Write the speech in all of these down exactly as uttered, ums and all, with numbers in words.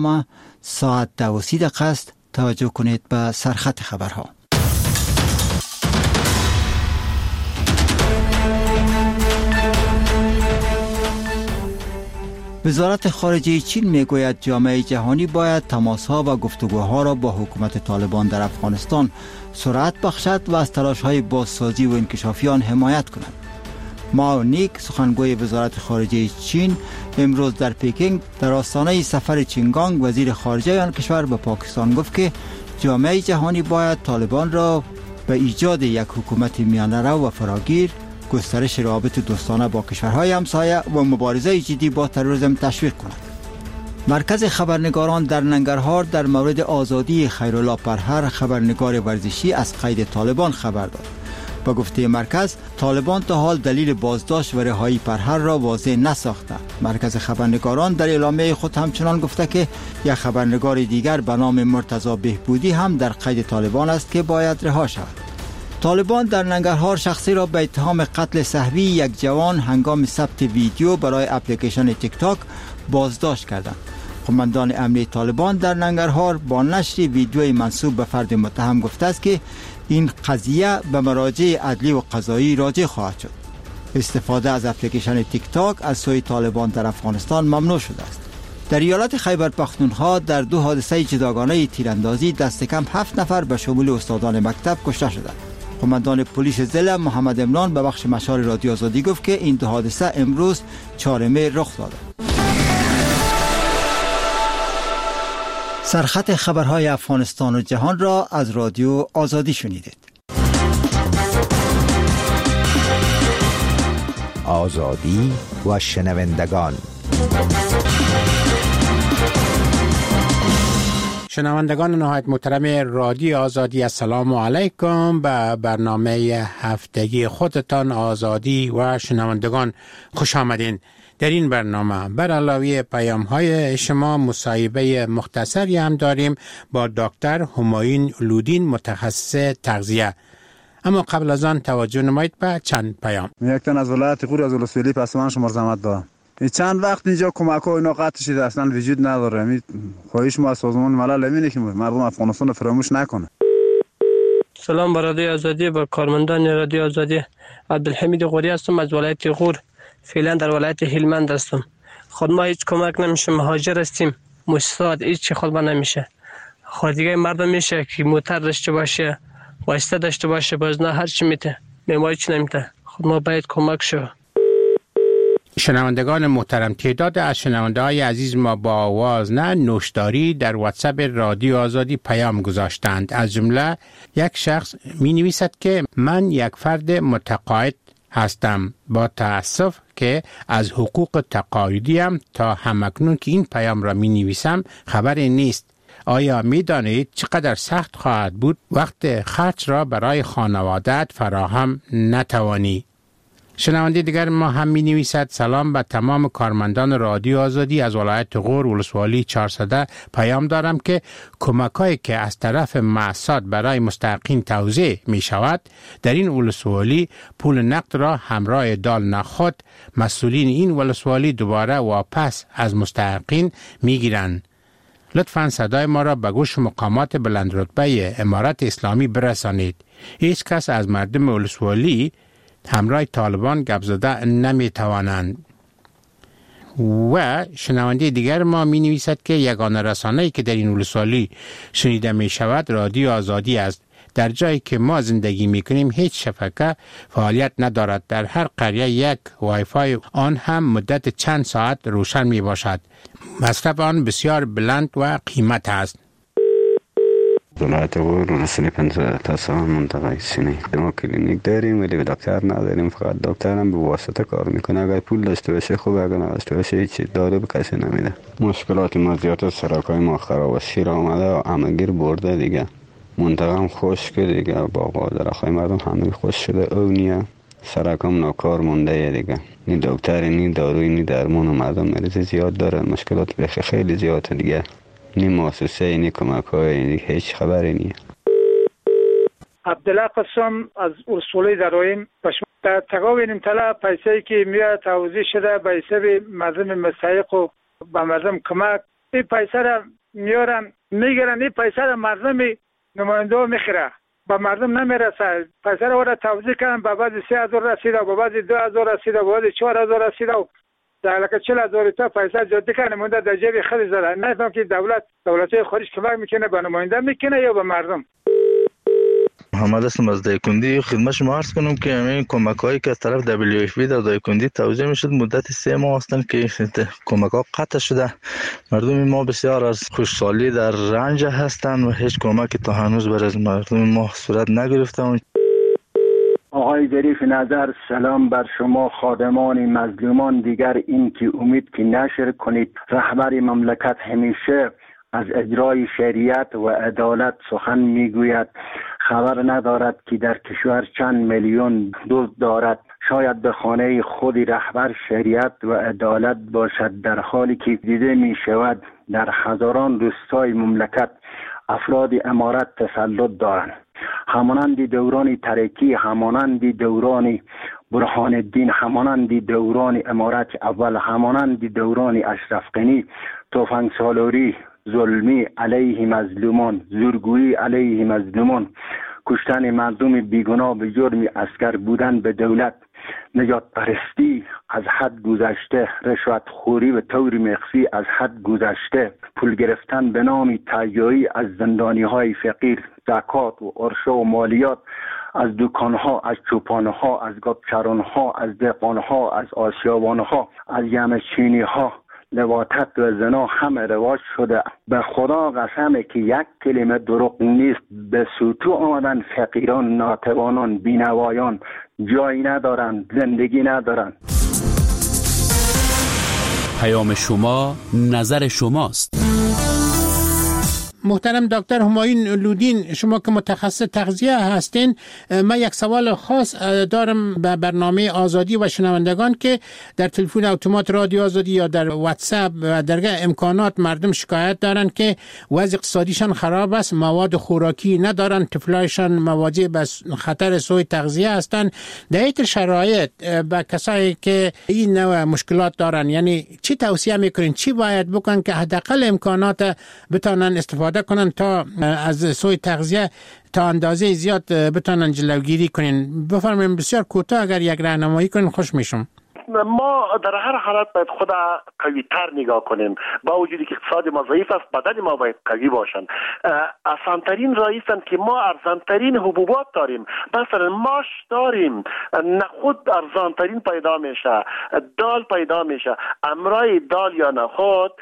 ما ساعت دو و سی دقیقه است. توجه کنید به سرخط خبرها. وزارت خارجه چین میگوید جامعه جهانی باید تماسها و گفتگوها را با حکومت طالبان در افغانستان سرعت بخشد و از تلاش‌های بازسازی و انکشافیان حمایت کند. ماو نیک، سخنگوی وزارت خارجه چین، امروز در پکینگ در آستانه سفر چینگانگ وزیر خارجه آن کشور به پاکستان گفت که جامعه جهانی باید طالبان را به ایجاد یک حکومت میانه‌رو و فراگیر، گسترش روابط دوستانه با کشورهای همسایه و مبارزه جدی با تروریسم تشویق کند. مرکز خبرنگاران در ننگرهار در مورد آزادی خیرالله پرهر، خبرنگار ورزشی، از قید طالبان خبر داد. با گفته مرکز، طالبان تا حال دلیل بازداشت و رهایی پرهر را واضح نساخته. مرکز خبرنگاران در اعلامیه خود همچنان گفته که یک خبرنگار دیگر به نام مرتضی بهبودی هم در قید طالبان است که باید رها شود. طالبان در ننگرهار شخصی را به اتهام قتل سهوی یک جوان هنگام ثبت ویدیو برای اپلیکیشن تیک تاک بازداشت کردند. قماندان امنیه طالبان در ننگرهار با نشر ویدیوی منسوب به فرد متهم گفته است که این قضیه به مراجع عدلی و قضایی راجع خواهد شد. استفاده از اپلیکیشن تیک تاک از سوی طالبان در افغانستان ممنوع شده است. در ایالت خیبر پختونخوا در دو حادثه جداگانه تیراندازی دست کم هفت نفر به شمول استادان مکتب کشته شدند. قماندان پلیس ضلع محمد امران به بخش مشال رادیو آزادی گفت که این دو حادثه امروز چهارم می رخ داده. سرخط خبرهای افغانستان و جهان را از رادیو آزادی شنیدید. آزادی و شنوندگان. شنوندگان نهایت محترم رادیو آزادی، السلام علیکم. به برنامه هفتگی خودتان آزادی و شنوندگان خوش آمدین. در این برنامه بر علاوه پیام های شما مصاحبه مختصری هم داریم با دکتر همایون لودین، متخصص تغذیه. اما قبل از آن توجه نمایید به چند پیام. یک تن از ولایت غور از ولسوالی پسمان شما زحمت دارم. چند وقت اینجا کمک های اینا قطع شده، اصلا وجود نداره. خواهش ما از سازمان ملل اینه که مردم افغانستان رو فراموش نکنه. سلام بر رادیو آزادی، با کارمندان رادیو آزادی. عبدالحمید غوری هستم از ولایت غور. فعلا در ولایت هلمند هستم. خود ما هیچ کمک نمیشه، مهاجر هستیم. مستعد هیچ چی خود ما نمیشه. خود دیگه مردم میشه که موتر داشته باشه، واسطه داشته باشه، باز نه هر چی میته. ما هیچ نمیته. خود ما باید کمک شو. شنوندگان محترم، تعداد از شنونده های عزیز ما با آواز نه نوشداری در واتساپ رادیو آزادی پیام گذاشتند. از جمله یک شخص می نویسد که من یک فرد متقاعد هستم. با تأسف که از حقوق تقاعدیم تا همکنون که این پیام را می نویسم خبری نیست. آیا می دانید چقدر سخت خواهد بود وقت خرج را برای خانواده‌ات فراهم نتوانی؟ شنونده دیگر ما هم می نویسد سلام به تمام کارمندان رادیو آزادی از ولایت غور ولسوالی چهارصد. پیام دارم که کمک‌هایی که از طرف مؤسسات برای مستحقین توزیع می شود در این ولسوالی پول نقد را همراه دال نخود مسئولین این ولسوالی دوباره واپس از مستحقین می گیرند. لطفاً صدای ما را به گوش مقامات بلند رتبه امارت اسلامی برسانید. هیچ کس از مردم ولسوالی همراه طالبان گپ زده نمی توانند. و شنونده دیگر ما می نویسد که یگانه رسانه‌ای که در این ولسوالی شنیده می شود رادیو آزادی است. در جایی که ما زندگی می کنیم هیچ شبکه فعالیت ندارد. در هر قریه یک وای فای آن هم مدت چند ساعت روشن می باشد. مصرف آن بسیار بلند و قیمت است. ولایت غور ولسوالی پنجاه تا منطقه سینه. ما کلینیک داریم ولی دکتر نداریم، فقط دکتر هم به واسطه کار میکنه. اگر پول داشته باشه خوب، اگر نداشته باشه هیچ دارو به کسی نمیده. مشکلات ما زیاد است، سرکای ما خراب است، شیر آمده و همگیر برده دیگه. منطقه هم خشک دیگه، باغ و درختای مردم همه خشک شده، او نیه. سرکام ناکار مونده دیگه. نی دکتر نی داروی نی درمان و مردم مریض زیاد داره. مشکلات بخی خیلی زیاده دیگه. نی مؤسسه نی کمک های نی هیچ خبری نیه. عبدالله قسم از ولسوالی درایم. در تقاوین طلا پیسه‌ای که میاد توزیع شده به حساب مردم مستحق و به مردم کمک این پیسه را میارن میگیرن، این پیسه را مردم نماینده ها میخیره، به مردم نمیرسه. پیسه را ورد توزیع کردن، به بعضی سه هزار رسیده، به بعضی دو هزار رسیده، به بعضی چهار هزار رسیده و در لکه چهل هزار تا پیسه جاده کنه مونده در جیب خود زده. نفهم که دولت دولت‌های خارج کمک میکنه به نماینده میکنه یا به مردم. محمد هستم از دایکندی. خدمت شما عرض کنم که همین کمک هایی که از طرف دبلیو اف پی در دایکندی توزیع میشد مدت سه ماه هستند که کمک ها قطع شده. مردم ما بسیار از خوشحالی در رنج هستند و هیچ کمکی تا هنوز برای مردم ما صورت نگرفته. آقای ظریف نظر، سلام بر شما خادمان مظلومان. دیگر این که امید که نشر کنید. رهبر مملکت همیشه از اجرای شریعت و عدالت سخن میگوید. خبر ندارد که در کشور چند میلیون دزد دارد. شاید به خانه خود رهبر شریعت و عدالت باشد، در حالی که دیده می شود در هزاران روستای مملکت افراد امارت تسلط دارند. همانند دوران ترکی، همانند دوران برهان الدین، همانند دوران امارت اول، همانند دوران اشرف غنی، تفنگ سالاری، ظلمی علیه مظلومان، زورگویی علیه مظلومان، کشتن مردم بیگناه به جرم اسکر بودن به دولت، نجات پرستی از حد گذشته، رشوت خوری به طور مخفی از حد گذشته، پول گرفتن به نام تهیایی از زندانی های فقیر، زکات و عرشه و مالیات از دکان ها، از چوپان ها، از گابچران ها، از دهقان ها، از آسیابان ها، از یمچینی ها، لواطت و زنا همه رواج شده. به خدا قسمه که یک کلمه دروغ نیست. به سوتو آمدن فقیران، ناتوانان، بینوایان، جایی ندارن، زندگی ندارن. پیام شما نظر شماست. محترم دکتر همایون لودین، شما که متخصص تغذیه هستین، من یک سوال خاص دارم به برنامه آزادی و شنوندگان که در تلفن اتومات رادیو آزادی یا در واتساپ و درگاه امکانات مردم شکایت دارن که وضع اقتصادیشان خراب است، مواد خوراکی ندارن، طفلایشان مواجه به خطر سوء تغذیه هستند. در این شرایط به کسایی که این نوع مشکلات دارن، یعنی چی توصیه میکنین، چی باید بکنن که حداقل امکانات بتونن استفاده کنن تا از سوء تغذیه تا اندازه زیاد بتونن جلوگیری کنین؟ بفرمایید بسیار کوتاه اگر یک راهنمایی کنین خوش میشم. ما در هر حالت باید خود قوی تر نگاه کنیم. با وجودی که اقتصاد ما ضعیف است، بدن ما باید قوی باشن. آسانترین رایستن که ما ارزانترین حبوبات داریم. مثلا ماش داریم، نخود ارزانترین پیدا میشه، دال پیدا میشه. امرای دال یا نخود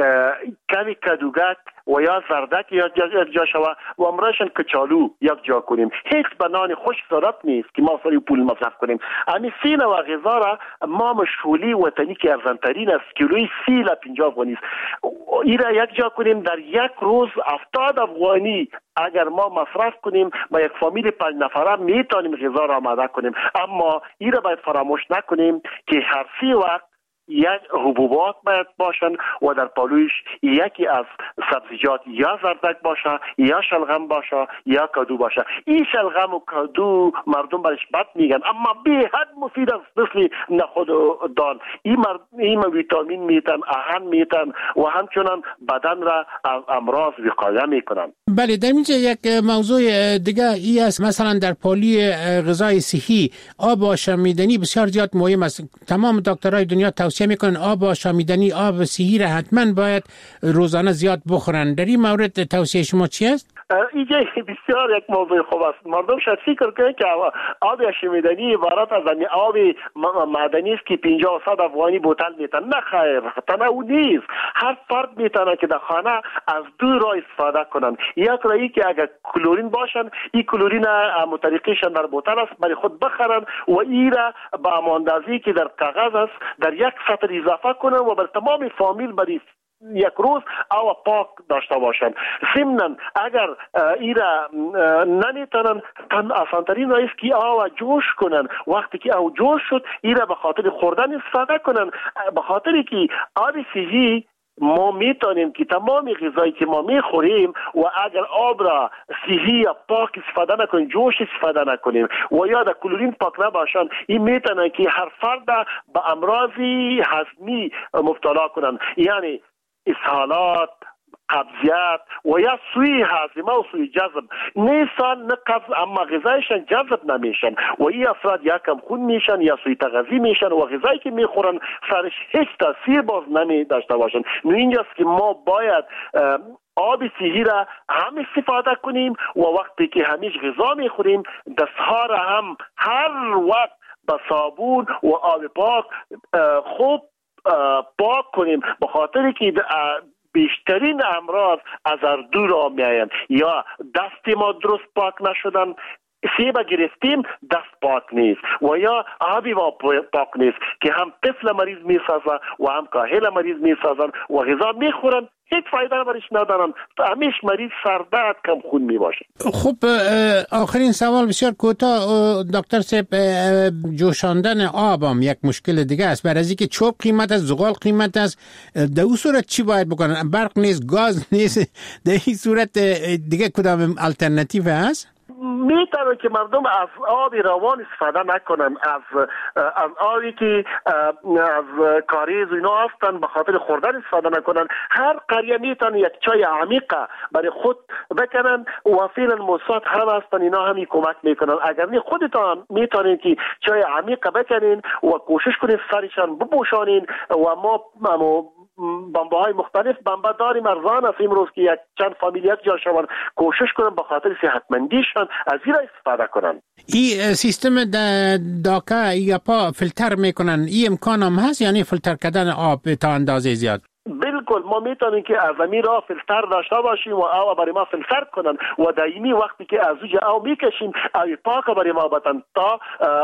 کمی کدوگک و یا زردک یک جا شوه و امرایشان کچالو یک جا کنیم. هیچ بنان خوش ضرورت نیست که ما سری پول مصرف کنیم. امی سی نوع غذا را ما مشغولی وطنی که ارزانترین است، کیلوی سی لا پنجاه افغانی است، این را یک جا کنیم در یک روز هفتاد افغانی اگر ما مصرف کنیم با یک فامیل پنج نفره میتونیم غذا را آماده کنیم. اما این را باید فراموش نکنیم که هر سی وقت یک حبوبات باید باشن و در پالویش یکی از سبزیجات یا زردک باشه یا شلغم باشه یا کدو باشه. این شلغم و کدو مردم برش بد میگن اما به حد مفید است، مثل نخود و دال. این مرد این ویتامین میتن، اهن میتن و همچنان بدن را از امراض وقایه میکنن. بله، در اینجا یک موضوع دیگه ای است، مثلا در پالی غذای صحی آب آشامیدنی بسیار زیاد مهم است. تمام دکترای دنیا توصیه میکنن آب آشامیدنی، آب صحی را حتما باید روزانه زیاد بخورن. در این مورد توصیه شما چی است؟ اینجا بسیار یک موضوع خوب است. مردم شاید فکر کنند که آب آشامیدنی عبارت از آب معدنی است که پنجاه و صد افغانی بوتل میتن. نه خیر، تنها نیست. هر فرد میتونه که در خانه از دو راه استفاده کنن. یک راهی که اگر کلورین باشن، این کلورین مطلقیشان در بوتل است برای خود بخرن و این را با اندازه‌ای که در کاغذ است در یک سطر اضافه کنن و بر تمام فامیل برای یک روز او پاک داشته باشند. ضمناً اگر ایرا نمیتونن، تن آسانترین رایست که او جوش کنن. وقتی که او جوش شد ایرا به خاطر خوردن استفاده کنن، به خاطر که آب صحی ما میتونیم که تمام غذایی که ما میخوریم و اگر آب را صحی یا پاک استفاده نکنیم، جوش استفاده نکنیم و یا در کلورین پاک نباشن، این میتونه که هر فرد به امراض هضمی مبتلا کنن. یعنی اسهالات، قبضیت و یا سوی هاضمه و سوی جذب نیستن، نه قبض اما غذایشان جذب نمیشن و این افراد یا کم خون میشن یا سوی تغذیه میشن و غذایی که میخورن سرش هیچ تاثیر باز نمی داشته باشن. اینجاست که ما باید آب صحی را هم استفاده کنیم و وقتی که همیش غذا میخوریم دستها را هم هر وقت با صابون و آب پاک خوب پاک کنیم، به خاطر که بیشترین امراض از اردو را می آیند. یا دست ما درست پاک نشدن، سیب گرفتیم دست پاک نیست و یا آبی ما پاک نیست که هم طفل مریض می سازن و هم کاهل مریض می سازن و غذا می خورن هیچ فایده برش ندارن، همیش مریض سردرد کم خون می باشه. خب آخرین سوال بسیار کوتاه دکتر صاحب، جوشاندن آب هم یک مشکل دیگه است. برای اینکه چوب قیمت است، زغال قیمت است، در اون صورت چی باید بکنن؟ برق نیست، گاز نیست، در این صورت دیگه کدام الटरनेटिव هست؟ میتونه که مردم از آب روان استفاده نکنن، از از آبی که از کاریز اینا هستن به خاطر خوردن استفاده نکنن. هر قریه میتونه یک چای عمیقه برای خود بکنن و فعلا موساد هم هستن، اینا همی کمک میکنن. اگر نه خودتان میتونین که چای عمیقه بکنین و کوشش کنین سرشان بپوشانین و ما بمبه های مختلف بمبه داریم، ارزان است امروز که یک چند فامیل یک جا شوند، کوشش کنن به خاطر صحتمندیشان از این استفاده کنن. این سیستم داکا یا پا فیلتر میکنن، این امکان هم هست یعنی فیلتر کردن آب تا اندازه زیاد؟ بالکل ما میتونیم که از امیر را فیلتر داشته باشیم و آب برای ما فیلتر کنن و دائمی وقتی که از اوج آب میکشیم آب پاک برای ما بدن تا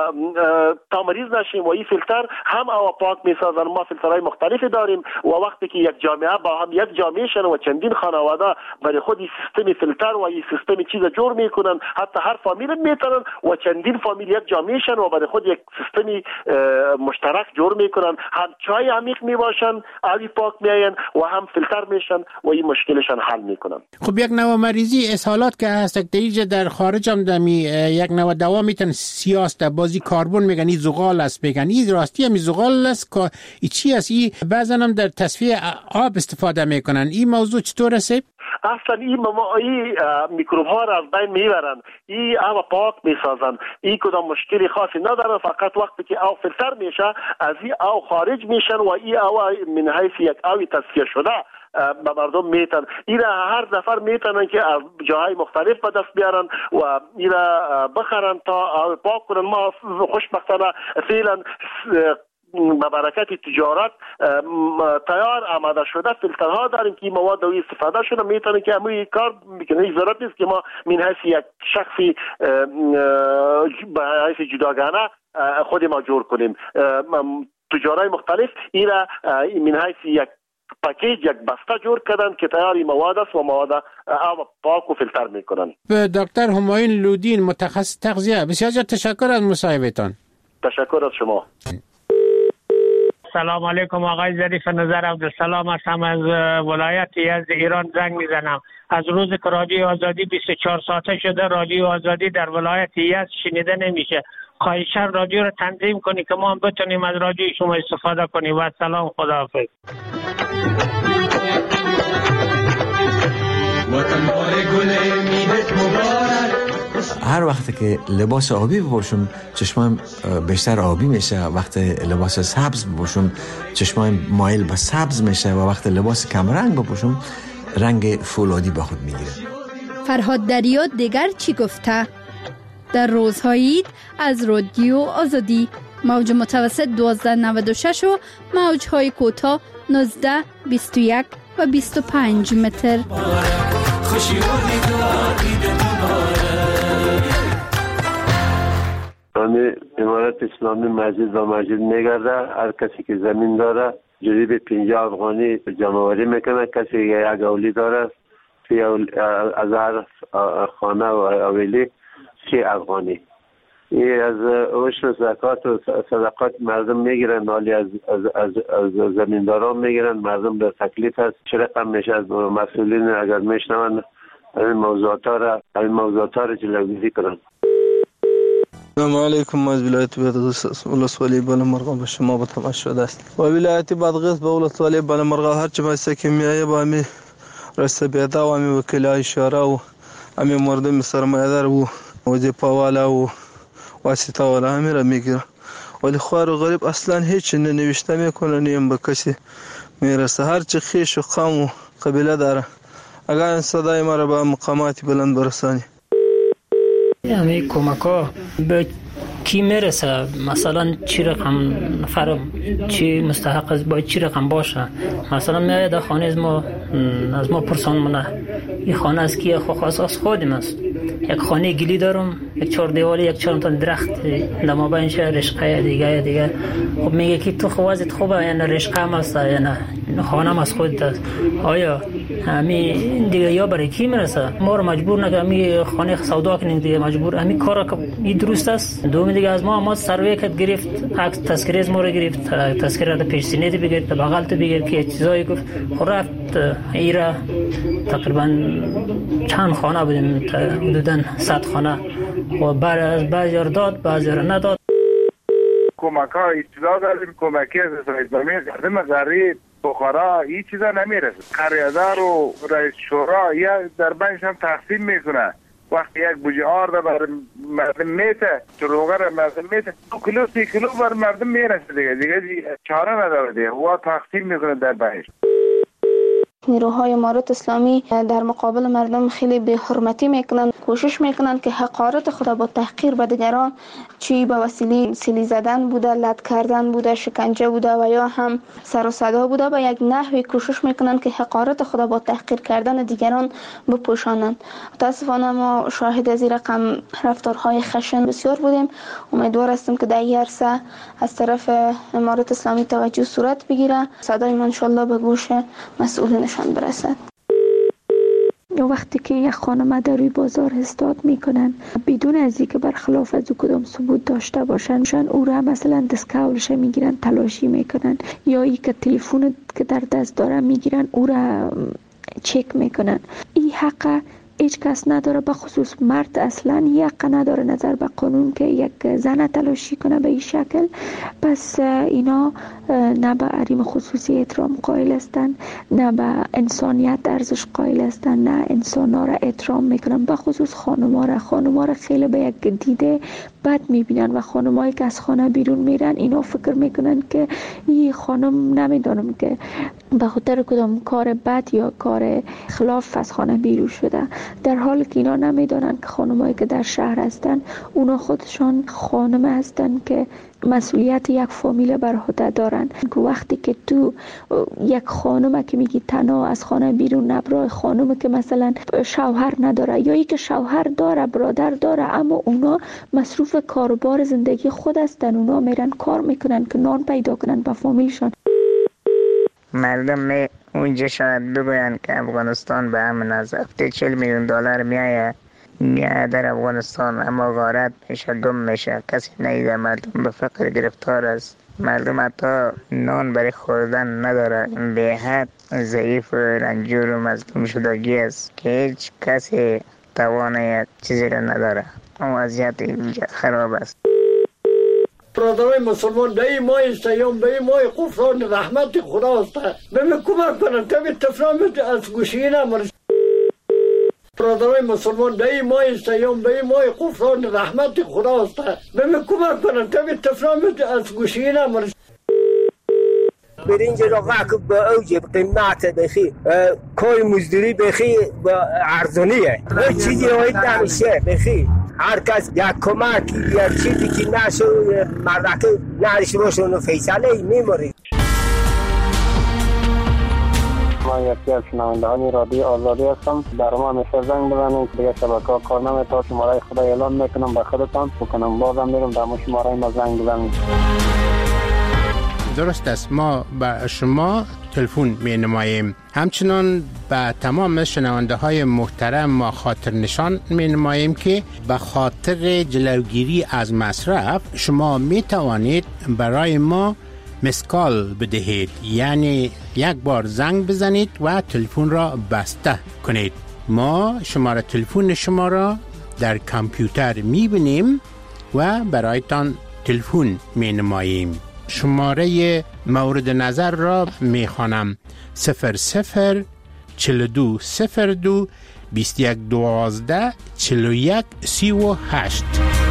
تا مریض نشیم و این فیلتر هم آب پاک میسازن. ما فیلترهای مختلفی داریم و وقتی که یک جامعه با هم یک جامعه شن و چندین خانواده برای خود این سیستم فیلتر و این سیستم چیز جور میکنن، حتی هر فامیل میتونن و چندین فامیل یک جامعه شن و برای خود یک سیستم مشترک جور میکنن، هم چای عمیق میباشن، آب پاک می و هم فیلتر میشن و این مشکلشان حل میکنن. خب یک نوع مریضی اسهالات که هست دیگه در خارج هم دمی یک نوع دوا میتن سیاست بازی کاربن میگن این زغال است، میگن این راستی هم زغال است که این چی است؟ این بعضن هم در تصفیه آب استفاده میکنن. این موضوع چطور است؟ اصلا این ما این میکروب ها را از بین میبرن، این آب پاک میسازن، این کدام مشکلی خاصی نداره، فقط وقتی که آب فیلتر میشه از این آب خارج میشن و این آب من حیث یک آب تصفیه شده به مردم میتن. اینا هر نفر میتونن که از جاهای مختلف به دست بیارن و اینا بخرن تا آب پاک کنن. ما خوشبختانه فعلا با برکت تجارت تیار آماده شده فیلترها داریم که مواد دوی استفاده شده میتونه که همون کار میکنه. هیچ ضرورت نیست که ما من حیث یک شخصی به حیث جداگانه خود ما جور کنیم. تجارای مختلف اینا من حیث یک پاکیج یک بسته جور کردن که تیاری مواد است و مواد آب پاک و فیلتر میکنن. دکتر همایون لودین متخصص تغذیه، بسیار تشکر از مصاحبتان. تشکر از شما. سلام علیکم آقای ظریف نظر عبدالسلام هستم از ولایت یزد ایران زنگ میزنم. از روز که رادیو آزادی بیست و چهار ساعته شده رادیو آزادی در ولایت یزد شنیده نمیشه. خواهشاً رادیو رو تنظیم کنی که ما هم بتونیم از رادیو شما استفاده کنیم. و سلام، خداحافظ. هر وقت که لباس آبی بپوشم چشمم بیشتر آبی میشه، وقت لباس سبز بپوشم چشمم مایل به سبز میشه و وقت لباس کمرنگ بپوشم رنگ فولادی به خود میگیره. فرهاد دریا دیگر چی گفته؟ در روزهای عید از رادیو آزادی موج متوسط دوازده نود و شش و موجهای کوتاه نوزده، بیست و یک و بیست و پنج متر. همه امارت اسلامی مسجد و مسجد میگرده. هر کسی که زمین داره جریب پنجاه افغانی جمعوری میکنه. کسی که یک اولی داره از هر خانه و اولی سی افغانی. این از عشر زکات و صدقات مردم میگیرن، حالی از از از, از زمینداران میگیرن. مردم در تکلیف است. چه رقم میشه از مسئولین اگر میشنون این موضوعات را این موضوعات را جلوگیری کنن. سلام علیکم. از ولایت بادغیس ولسوالی بالامرغ به شما با تماس شده است. و ولایت بادغیس به ولسوالی بالامرغ هر چه بایسته که میایه با می رسته بیدا و می وکلای شورا و امی مردم سرمایه‌دار و وظیفه والا و واسطه والا همه را میگیره، ولی خوار و غریب اصلا هیچ ننوشته میکنه، نیم به کسی میرسه. هر چه خیش و قوم و قبیله داره، اگر این صدای ما را به مقامات بلند برسانی. همه کمک ها به کی میرسه؟ مثلا چی رقم نفر چی مستحق است، باید چی رقم باشه؟ مثلا میاد در خانه از ما از ما پرسان منه این خانه از کیه؟ خو خاص از خودم است. یک خانه گلی دارم، یک چهار دیوالی، یک چهار تا درخت در مابینش رشقه دیگه دیگه. خب میگه که تو خوازت خوبه یا نه رشقه هم است یا نه خانه هم از خودت است. آیا همین دیگه یا برای کی میرسه؟ ما رو مجبور نکنه می خانه سودا کنیم دیگه، مجبور همین کارا که این درست است. دوم دیگه از ما ما سروی کت گرفت، عکس تذکره از ما رو گرفت، تذکره رو پیش سینه بگیر، بغل تو بگیر که چیزایی گفت. خب رفت ایرا تقریبا چند خانه بودیم، حدوداً صد خانه و بعد از بعضی رو داد بعضی رو نداد. کمک ها ابتدا داریم، کمکی از اسرائیل زمین گردم غریب بخارا این چیزا نمیرسه. قریادار و رئیس شورا یا در بینش هم تقسیم میکنه. وقتی یک بوجه آرده بر مردم میته، چروغه را مردم میته، دو کیلو سی کیلو بر مردم میرسه دیگه دیگه, دیگه چاره نداره دیگه، و تقسیم میکنه در بینش. نیروهای امارات اسلامی در مقابل مردم خیلی به حرمتی میکنن، کوشش میکنن که حقارت خود با تحقیر به دیگران، چی به وسیله سیلی زدن بوده، لط کردن بوده، شکنجه بوده و یا هم سر و صدا بوده، به یک نحوی کوشش میکنن که حقارت خود با تحقیر کردن دیگران بپوشانند. متاسفانه ما شاهد از این رقم رفتارهای خشن بسیار بودیم. امیدوار هستم که در این عرصه از طرف امارات اسلامی توجه صورت بگیره، صدای ما ان شاء الله به گوش مسئولین برسد. وقتی که یک خانم در روی بازار استاد میکنن بدون از اینکه برخلاف از او کدام ثبوت داشته باشن، شان او را مثلا دستکولش میگیرن تلاشی میکنن، یا ای که تلفن که در دست داره میگیرن او را چک میکنن. این حق هیچ کس نداره، به خصوص مرد اصلا حق نداره نظر به قانون که یک زن تلاشی کنه به این شکل. پس اینا نه به حریم خصوصی احترام قائل هستن، نه به انسانیت ارزش قائل هستن، نه انسانا را احترام میکنن، به خصوص خانما را خانما را خیلی به یک دیده بد میبینن و خانمایی که از خانه بیرون میرن اینا فکر میکنن که این خانم نمیدونم که به خاطر کدام کار بد یا کار خلاف از خانه بیرون شده، در حالی که اینا نمیدونن که خانمایی که در شهر هستن اونا خودشان خانم هستن که مسئولیت یک فامیل بر عهده دارن. که وقتی که تو یک خانم که میگی تنها از خانه بیرون نبرای، خانم که مثلا شوهر نداره یا ای که شوهر داره برادر داره اما اونا مصروف کاروبار زندگی خود هستن، اونا میرن کار میکنن که نان پیدا کنن به فامیلشان. مردم می اونجا شاید بگوین که افغانستان به همین از هفته چهل میلیون دلار میایه میایه در افغانستان، اما غارت میشه، گم میشه، کسی نیده. مردم به فقر گرفتار است، مردم حتی نان برای خوردن نداره، به حد ضعیف و رنجور و مظلوم شدگی است که هیچ کسی توانه چیزی را نداره. اون وضعیت اینجا خراب است. برادرای مسلمان به این ماه سیام، به این ماه غفران رحمت خداست، به من کمک کنن تا به تفرام از گوشی نمارس. برادرای مسلمان به این ماه سیام، به این ماه غفران رحمت خداست، به من کمک کنن تا به تفرام از گوشی نمارس. برنج را که به اوج قیمت بخی، کار مزدوری بخی ارزانیه، هیچ چیزی روید نمیشه بخی. هر کس یک کمک یک چیزی که نشو مردکه نهرش باشه اونو فیصله میموری. من یکی از شنوندگان رادیو آزادی هستم. در ما همیشه زنگ بزنید دیگه شبکه ها کار نمیتونه. شماره خدا اعلام میکنم به خودتان بکنم، بازم میرم در ما شماره ما زنگ بزنید. درست است، ما به شما تلفن می نماییم. همچنان به تمام شنونده های محترم ما خاطر نشان می نماییم که به خاطر جلوگیری از مصرف شما می توانید برای ما مسکال بدهید، یعنی یک بار زنگ بزنید و تلفن را بسته کنید. ما شماره تلفن شما را در کامپیوتر می بینیم و برایتان تلفن می نماییم. شماره مورد نظر را می خوانم: صفر صفر چل دو صفر دو بیست یک دوازده چل و یک سی و هشت.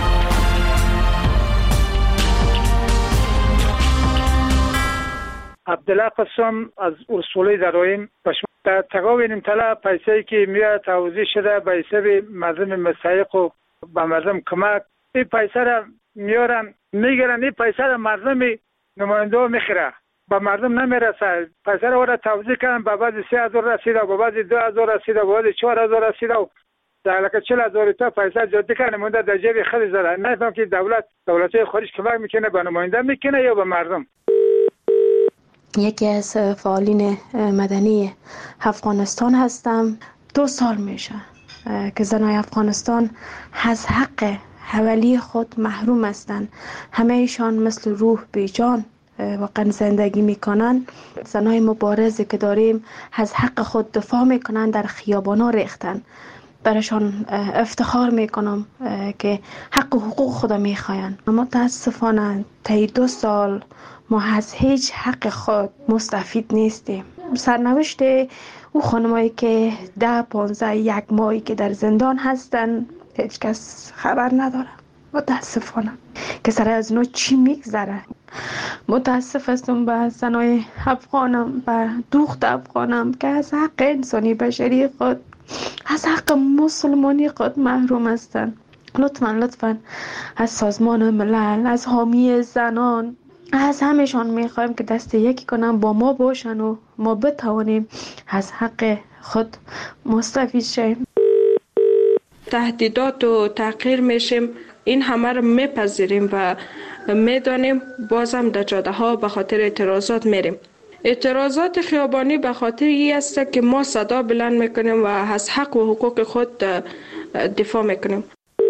عبدالله قسم از اصولی درایم در تقاوین امتلا پیسایی که میاد توضیح شده به حساب مردم مستحق و به مردم کمک، این پیسه را میارن میگیرن، این پیسه را مردم نماینده ها میخیره، به مردم نمیرسه. پیسه را ورد توضیح کردن، به بعض سه هزار رسیده، به بعض دو هزار رسیده، به بعض چهار هزار رسیده و در لکه چل هزار تا پیسه جاده کنه مونده در جیب خود زده. نفهم که دولت دولت خارج کمک میکنه به نماینده میکنه یا به مردم. یکی از فعالین مدنی افغانستان هستم. دو سال میشه که زنای افغانستان از حق حوالی خود محروم هستند. همه ایشان مثل روح بیجان واقعا زندگی میکنن. زنای مبارزی که داریم از حق خود دفاع میکنن، در خیابانا ریختن. برایشان افتخار میکنم که حق و حقوق خود میخواین. اما متاسفانه طی دو سال ما از هیچ حق خود مستفید نیستیم. سرنوشت او خانمایی که ده پانزده یک ماهی که در زندان هستن هیچ کس خبر نداره. متاسفانه که سر از نو چی میگذره. متاسف هستم به زنای افغانم، به دوخت افغانم که از حق انسانی بشری خود، از حق مسلمانی خود محروم هستند. لطفاً لطفاً از سازمان ملل، از حامی زنان، از همشان میخوایم که دست یکی کنن با ما باشن و ما بتوانیم از حق خود مستفید شیم. تهدیدات و تحقیر میشیم، این همه رو میپذیریم و میدانیم. بازم در جاده ها به خاطر اعتراضات میریم. اعتراضات خیابانی به خاطر این است که ما صدا بلند میکنیم و از حق و حقوق خود دفاع میکنیم.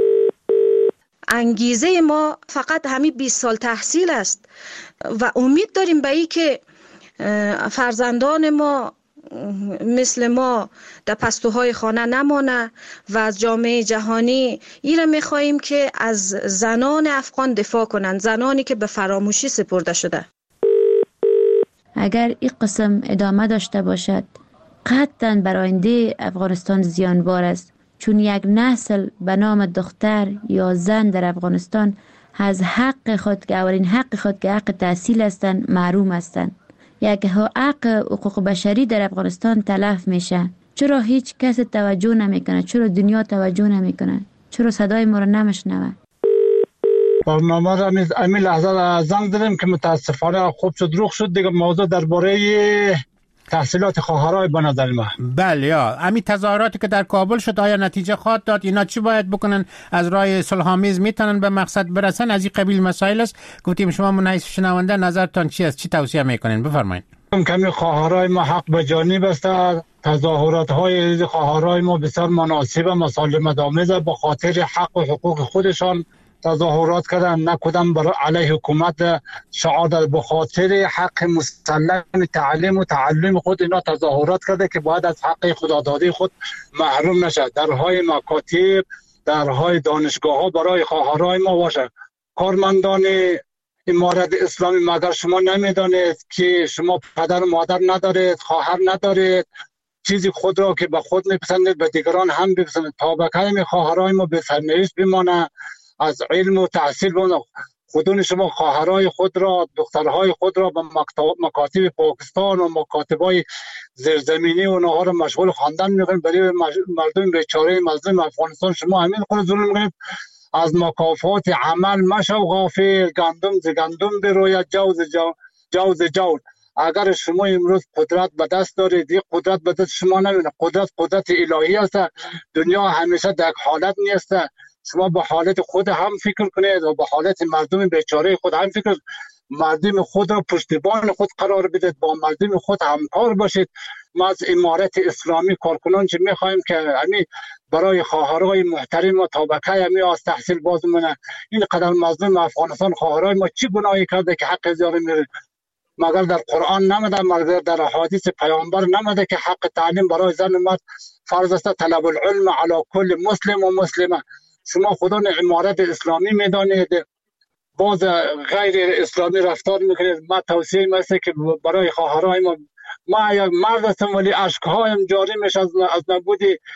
انگیزه ما فقط همین بیست سال تحصیل است و امید داریم به این که فرزندان ما مثل ما در پستوهای خانه نمانه و از جامعه جهانی این را میخواییم که از زنان افغان دفاع کنند، زنانی که به فراموشی سپرده شده. اگر این قسم ادامه داشته باشد قطعاً بر آینده افغانستان زیانبار است، چون یک نسل به نام دختر یا زن در افغانستان از حق خود که اولین حق خود که حق تحصیل هستند محروم هستند. یک حق حقوق بشری در افغانستان تلف میشه. چرا هیچ کس توجه نمیکنه؟ چرا دنیا توجه نمیکنه؟ چرا صدای ما رو نمیشنوه؟ برنامه را امی لحظه زنگ داریم که متاسفانه خوب شد روخ شد دیگه. موضوع درباره تحصیلات خواهرای به نظر ما. بله، یا امی تظاهراتی که در کابل شد آیا نتیجه خواهد داد؟ اینا چی باید بکنن؟ از راه صلح‌آمیز میتونن به مقصد برسن؟ از این قبیل مسائل است. گفتیم شما من حیث شنونده نظرتان چی است؟ چی توصیه میکنین؟ بفرمایید. کمی خواهرای ما حق به جانب است. تظاهرات های خواهرای ما بسیار مناسب و مسالمت آمیز به خاطر حق و حقوق خودشان تظاهرات کردن، نه کدام بر علیه حکومت شعار داد. به خاطر حق مسلم تعلیم و تعلم خود اینا تظاهرات کرده که باید از حق خدادادی خود محروم نشد. درهای مکاتب، درهای دانشگاه ها برای خواهرای ما باشه. کارمندان امارت اسلامی مگر شما نمیدانید که شما پدر و مادر ندارید، خواهر ندارید، چیزی خود را که به خود میپسندید به دیگران هم بپسندید تا به کلمه خواهرای ما به سرنوشت بمانه، از علم و تحصیل بمانه. خودون شما خواهرای خود را، دخترهای خود را به مکاتب پاکستان و مکاتبای زیرزمینی و اونها را مشغول خواندن میکنید. برای مردم بیچاره مظلوم افغانستان شما همین خود ظلم میکنید. از مکافات عمل مشو غافل، گندم ز گندم بروید، جو ز جو جو ز جو. اگر شما امروز قدرت به دست دارید، این قدرت به دست شما نمیاد. قدرت قدرت الهی است. دنیا همیشه در حالت نیست. شما به حالت خود هم فکر کنید و به حالت مردم بیچاره خود هم فکر. مردم خود را پشتیبان خود قرار بدید، با مردم خود همکار باشید. ما از امارت اسلامی کارکنان چه میخوایم که همین برای خواهرای محترم و طبقه همی از تحصیل باز مونه. این قدر مظلوم افغانستان خواهرای ما چی گناهی کرده که حق زیاره میره؟ مگر در قرآن نمده، مگر در حدیث پیامبر نمده که حق تعلیم برای زن و مرد فرض است؟ طلب العلم علی کل مسلم و مسلمه. شما خدا امارت اسلامی میدانید، باز غیر اسلامی رفتار میکنید. ما توصیه است که برای خواهرای ما، ما یک مرد هستم ولی اشکهایم جاری میشه از از نبود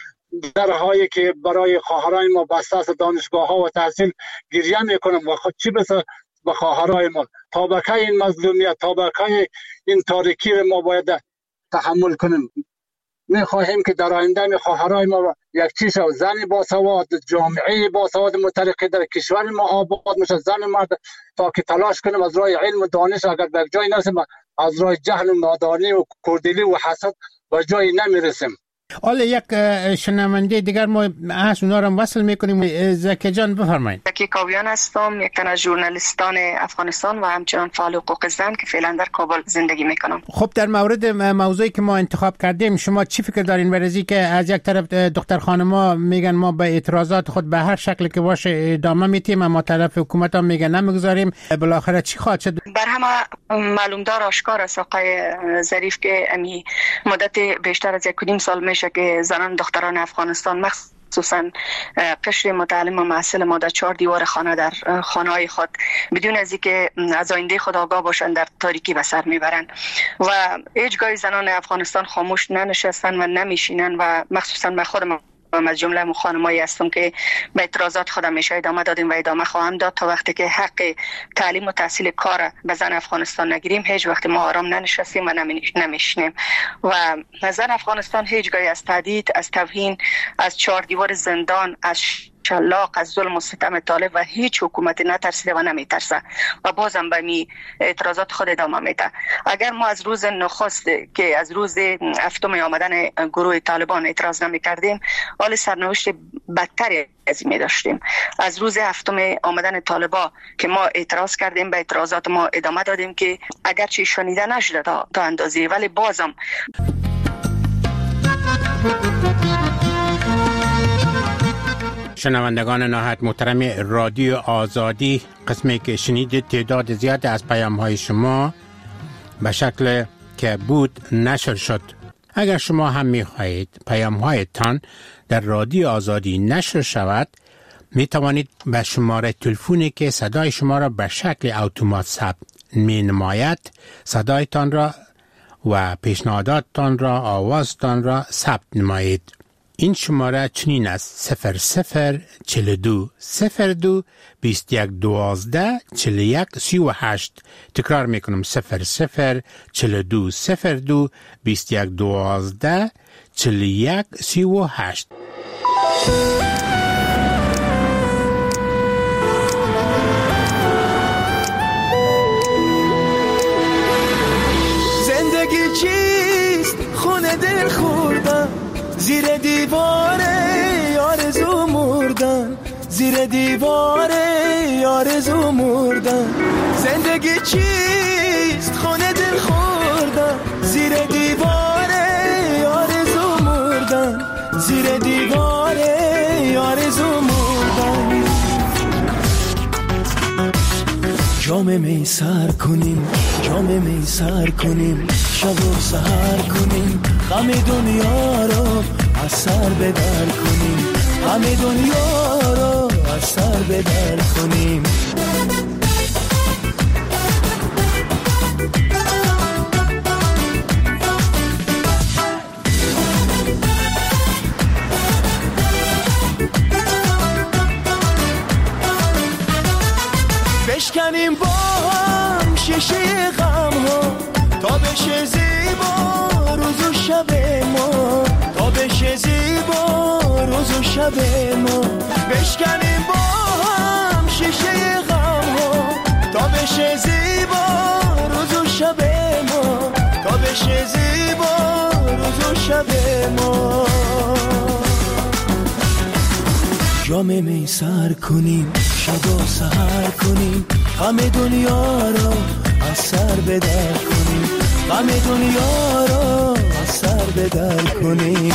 درهایی که برای خواهرای ما بسته است دانشگاه ها و تحصیل گریه میکنم و خود چی بسه به خواهرای ما. طبقه این مظلومیت، طبقه این تاریکی رو ما باید تحمل کنیم. میخواهیم که در آینده خواهرای ما یک چیز زن باسواد، جامعه باسواد مترقی در کشور ما آباد میشه، زن مرد، تا که تلاش کنیم از راه علم و دانش اگر به جای نرسیم از راه جهل و نادانی و کردلی و حسد به جای نمیرسیم. حالا یک شنونده دیگر ما از اونا رو وصل میکنیم. زکی جان بفرمایید. زکی کاویان هستم، یک تن از ژورنالیستان افغانستان و همچنان فعال حقوق زن که فعلا در کابل زندگی میکنم. خب در مورد موضوعی که ما انتخاب کردیم شما چی فکر دارین برای که از یک طرف دختر خانما میگن ما به اعتراضات خود به هر شکل که باشه ادامه میدیم، اما طرف حکومت هم میگن نمیگذاریم، بالاخره چی خواهد شد؟ بر همه معلوم دار آشکار است آقای ظریف که امی مدت بیشتر از یک و نیم سال میشه که زنان دختران افغانستان مخصوصا قشر متعلم و محصل ما در چهار دیوار خانه در خانه‌های خود بدون از اینکه از آینده خود آگاه باشند در تاریکی به سر میبرند و هیچگاه زنان افغانستان خاموش ننشستن و نمیشینن و مخصوصا به خود ما از جمله خانمایی هستم که به اعتراضات خودم میشه ادامه دادیم و ادامه خواهم داد تا وقتی که حق تعلیم و تحصیل کار به زن افغانستان نگیریم. هیچ وقت ما آرام ننشستیم و نمیشنیم و زن افغانستان هیچگاهی از تهدید، از توهین، از چهار دیوار زندان، از شلاق، از ظلم و ستم طالب و هیچ حکومتی نترسیده و نمیترسه و بازم به می اعتراضات خود ادامه میده. اگر ما از روز نخست که از روز هفتم آمدن گروه طالبان اعتراض نمی کردیم، حال سرنوشت بدتری از این می داشتیم. از روز هفتم آمدن طالبان که ما اعتراض کردیم، به اعتراضات ما ادامه دادیم که اگرچه شنیده نشده تا, تا اندازه، ولی بازم شنوندگان نهایت محترم رادیو آزادی، قسمی که شنیدید تعداد زیاد از پیام های شما به شکل که بود نشر شد. اگر شما هم می خواهید پیام هایتان در رادیو آزادی نشر شود، می توانید به شماره تلفنی که صدای شما را به شکل اتومات ثبت می نماید صدایتان را و پیشنهاداتتان را، آوازتان را ثبت نمایید. این شماره چنین است: صفر صفر چل دو صفر دو بیست یک دوازده چل یک سی و هشت. تکرار میکنم: صفر صفر چل دو صفر دو بیست یک دوازده چل یک سی و هشت. زندگی چیست؟ خونه دل خوردم زیر دیواره آرزو مردن، زیر دیواره آرزو مردن. زندگی چیست؟ خونه دل خوردن زیر دیواره آرزو مردن، زیر دیواره آرزو مردن. جام می سر کنیم، جام می سر کنیم، شب و سحر کنیم، غم دنیا رو از سر بدر کنیم، غم دنیا رو از سر بدر کنیم. بشکنیم با هم شیشه غم ها تا بشه زیبا روز و شب ما، تا بشه زیبا روز و شب ما. بشکنیم با هم شیشه غم ها تا بشه زیبا روز و شب ما، تا بشه زیبا روز و شب ما. جام می سر کنیم، شب و سحر کنیم، غم دنیا رو از سر بدر کنیم، غم دنیا رو از سر بدر کنیم.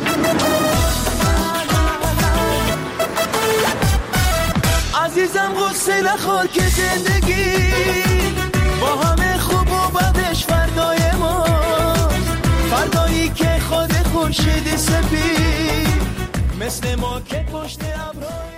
عزیزم قصه نخور که زندگی با همه خوب و بدش فردای ما، فردایی که خود خورشید سپید مثل ما که پشت ابرهای